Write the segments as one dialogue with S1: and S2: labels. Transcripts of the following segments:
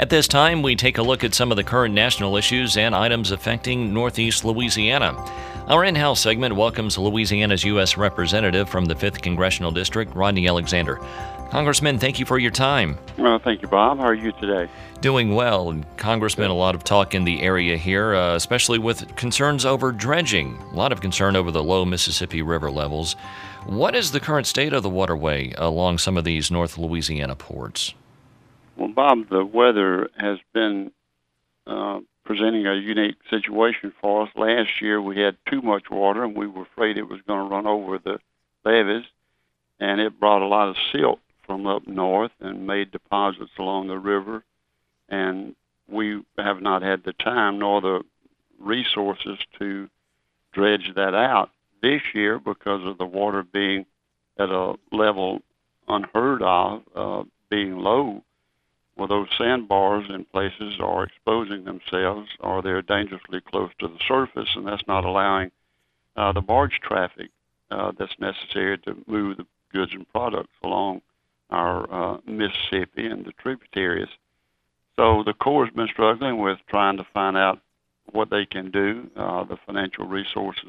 S1: At this time, we take a look at some of the current national issues and items affecting Northeast Louisiana. Our in-house segment welcomes Louisiana's U.S. Representative from the 5th Congressional District, Rodney Alexander. Congressman, thank you for your time.
S2: Well, thank you, Bob. How are you today?
S1: Doing well. And Congressman, a lot of talk in the area here, especially with concerns over dredging. A lot of concern over the low Mississippi River levels. What is the current state of the waterway along some of these North Louisiana ports?
S2: Well, Bob, the weather has been presenting a unique situation for us. Last year we had too much water, and we were afraid it was going to run over the levees, and it brought a lot of silt from up north and made deposits along the river, and we have not had the time nor the resources to dredge that out this year because of the water being at a level unheard of, being low. Well, those sandbars in places are exposing themselves, or they're dangerously close to the surface, and that's not allowing the barge traffic that's necessary to move the goods and products along our Mississippi and the tributaries. So the Corps has been struggling with trying to find out what they can do. The financial resources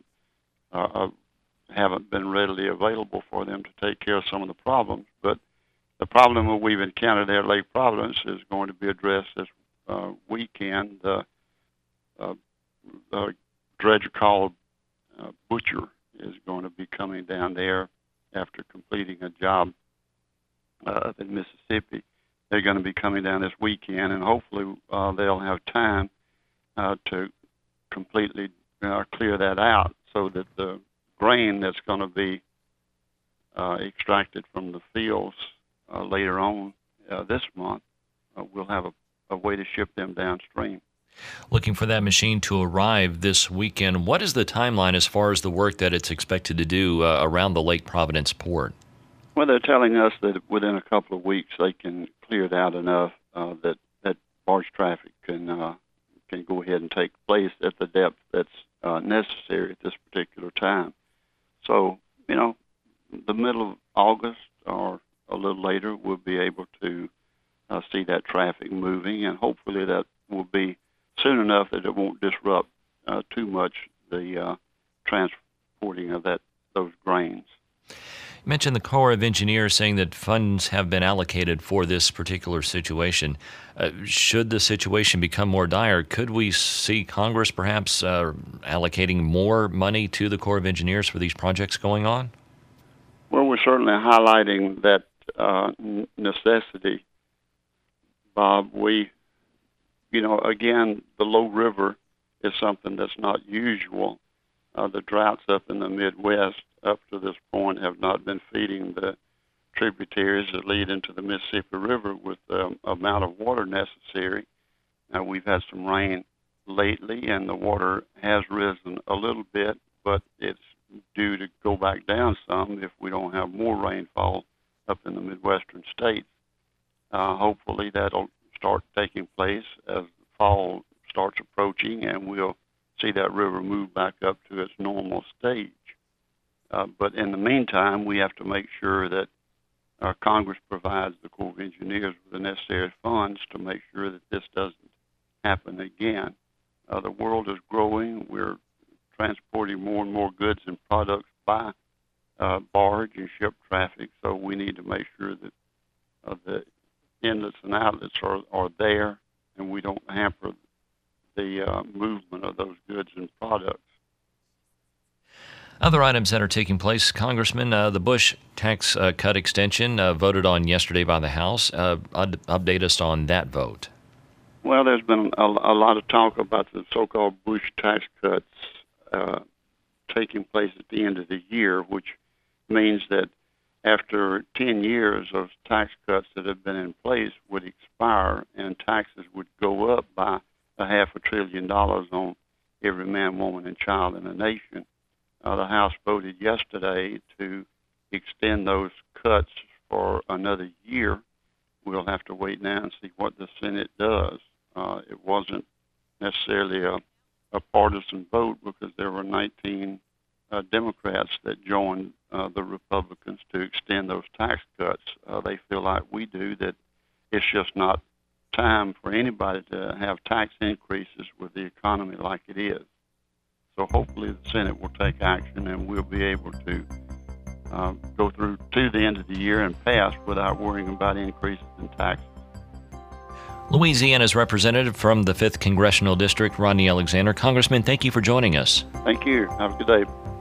S2: haven't been readily available for them to take care of some of the problems, but the problem that we've encountered there at Lake Providence is going to be addressed this weekend. The dredger called Butcher is going to be coming down there after completing a job up in Mississippi. They're going to be coming down this weekend, and hopefully they'll have time to completely clear that out so that the grain that's going to be extracted from the fields later on this month, we'll have a way to ship them downstream.
S1: Looking for that machine to arrive this weekend. What is the timeline as far as the work that it's expected to do around the Lake Providence port?
S2: Well, they're telling us that within a couple of weeks they can clear it out enough that barge traffic can go ahead and take place at the depth that's necessary at this particular time. So, the middle of August or a little later, we'll be able to see that traffic moving, and hopefully that will be soon enough that it won't disrupt too much the transporting of those grains.
S1: You mentioned the Corps of Engineers saying that funds have been allocated for this particular situation. Should the situation become more dire, could we see Congress perhaps allocating more money to the Corps of Engineers for these projects going on?
S2: Well, we're certainly highlighting that necessity, Bob. Again, the low river is something that's not usual. The droughts up in the Midwest up to this point have not been feeding the tributaries that lead into the Mississippi River with the amount of water necessary. We've had some rain lately, and the water has risen a little bit, but it's due to go back down some if we don't have more rainfall up in the Midwestern states. Hopefully that'll start taking place as the fall starts approaching, and we'll see that river move back up to its normal stage. But in the meantime, we have to make sure that Congress provides the Corps of Engineers with the necessary funds to make sure that this doesn't happen again. The world is growing. We're transporting more and more goods and products by barge and ship traffic, so we need to make sure that the inlets and outlets are there, and we don't hamper the movement of those goods and products.
S1: Other items that are taking place, Congressman, the Bush tax cut extension voted on yesterday by the House. Update us on that vote.
S2: Well, there's been a lot of talk about the so-called Bush tax cuts taking place at the end of the year, which means that after 10 years of tax cuts that have been in place would expire, and taxes would go up by $500 billion on every man, woman, and child in the nation. The House voted yesterday to extend those cuts for another year. We'll have to wait now and see what the Senate does. It wasn't necessarily a partisan vote because there were 19 Democrats that joined the Republicans to extend those tax cuts. They feel like we do, that it's just not time for anybody to have tax increases with the economy like it is. So hopefully the Senate will take action and we'll be able to go through to the end of the year and pass without worrying about increases in taxes.
S1: Louisiana's representative from the 5th Congressional District, Rodney Alexander. Congressman, thank you for joining us.
S2: Thank you. Have a good day.